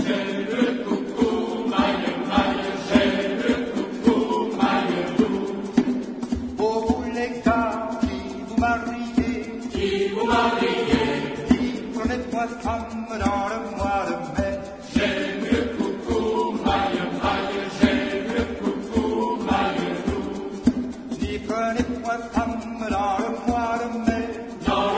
Come dans le mois de mai. J'aime le coucou, maille, maille, j'aime le coucou, maille, N'y prenez point comme dans le mois de mai. dans